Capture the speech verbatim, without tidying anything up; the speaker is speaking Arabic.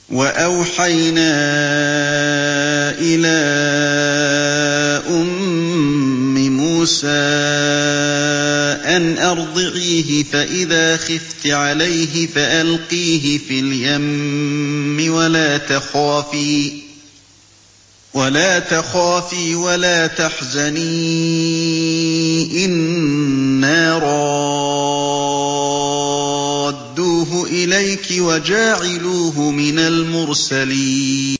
وَأَوْحَيْنَا إِلَىٰ أُمِّ مُوسَىٰ أَنْ أَرْضِعِيهِ فَإِذَا خِفْتِ عَلَيْهِ فَأَلْقِيهِ فِي الْيَمِّ وَلَا تَخَافِي وَلَا تَحْزَنِي إِنَّا رَادُّوهُ إِلَيْكِ وَجَاعِلُوهُ مِنَ الْمُرْسَلِينَ